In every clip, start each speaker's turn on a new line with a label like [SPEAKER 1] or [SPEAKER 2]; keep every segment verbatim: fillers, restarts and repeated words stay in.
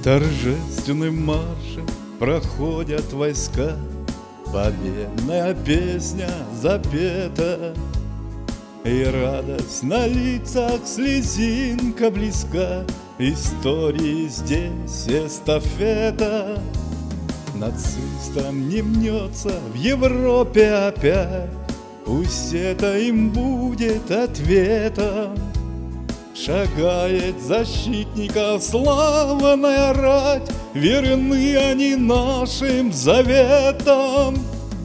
[SPEAKER 1] Торжественным маршем проходят войска, победная песня запета, и радость на лицах, слезинка близка, истории здесь эстафета. Нацистам не мнется в Европе опять, пусть это им будет ответом. Шагает защитников славная рать, верны они нашим заветам.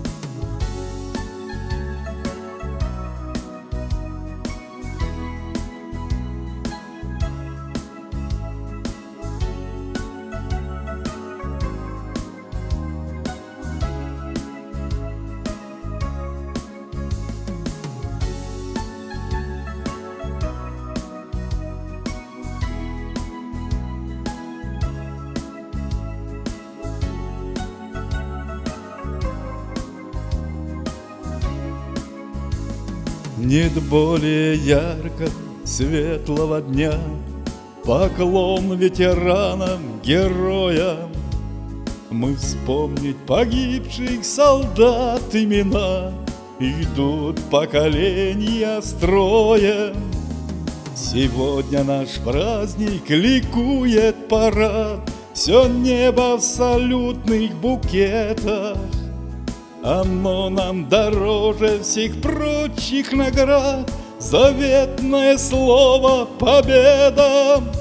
[SPEAKER 1] Нет более ярко светлого дня, поклон ветеранам, героям. Мы вспомнить погибших солдат имена, идут поколения строем. Сегодня наш праздник, ликует парад, все небо в салютных букетах. Оно нам дороже всех прочих наград, заветное слово «Победа».